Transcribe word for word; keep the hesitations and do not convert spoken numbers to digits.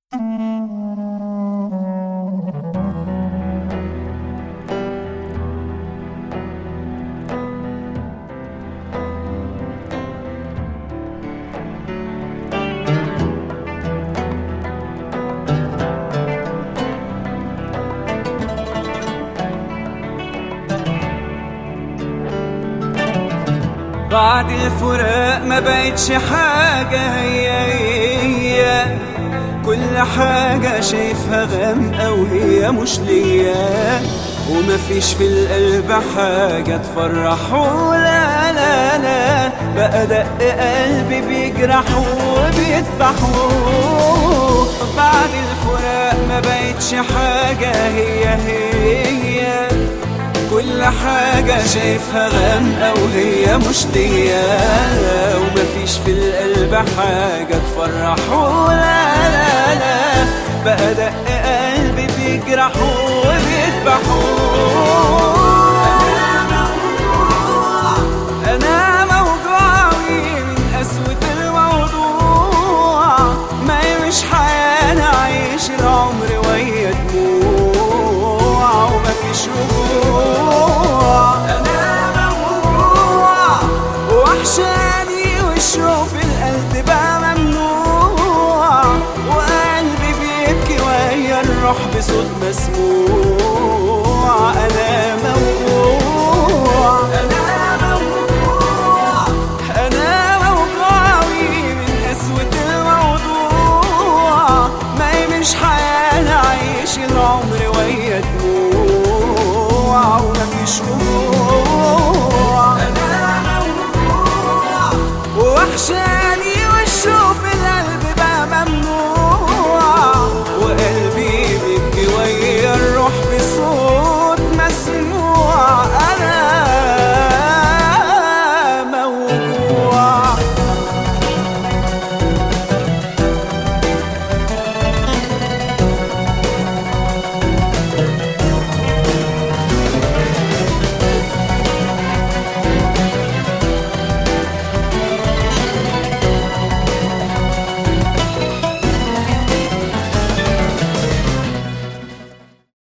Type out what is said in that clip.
بعد الفراق ما بقتش حاجة، هي هي كل حاجة شايفها غامقة وهي مش ليا، ومفيش في القلب حاجة تفرحه، لا لا لا بقى دق قلبي بيجرحه وبيذبحه. بعد الفراق ما بقتش حاجة، هي هي كل حاجة شايفها غامقة وهي مش ليا، ومفيش في القلب حاجة تفرحه، لا لا لا بقى دق قلبي بيجرحه وبيذبحه. أنا موجوعي من قسوة الموضوع، ما هي مش حياة نعيش العمر وهي دموع ومفيش رجوع. أنا موجوع وحشاني والشوق في القلب بقى ممنوع، وقلبي بيبكي وهي الروح بصوت مسموع.